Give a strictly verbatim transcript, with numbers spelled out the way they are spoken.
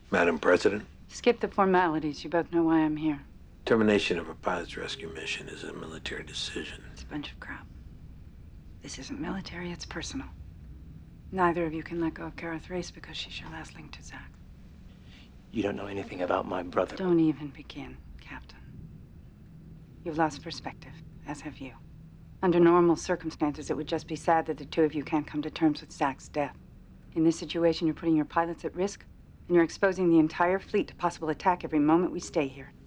Madam President, Skip the formalities. You both know why I'm here. termination of a pilot's rescue mission is a military decision. It's a bunch of crap. This isn't military, it's personal. Neither of you can let go of Kara Thrace because she's your last link to Zach. You don't know anything about my brother. Don't even begin, Captain. You've lost perspective, as have you. Under normal circumstances, it would just be sad that the two of you can't come to terms with Zach's death. In this situation, you're putting your pilots at risk, and you're exposing the entire fleet to possible attack every moment we stay here.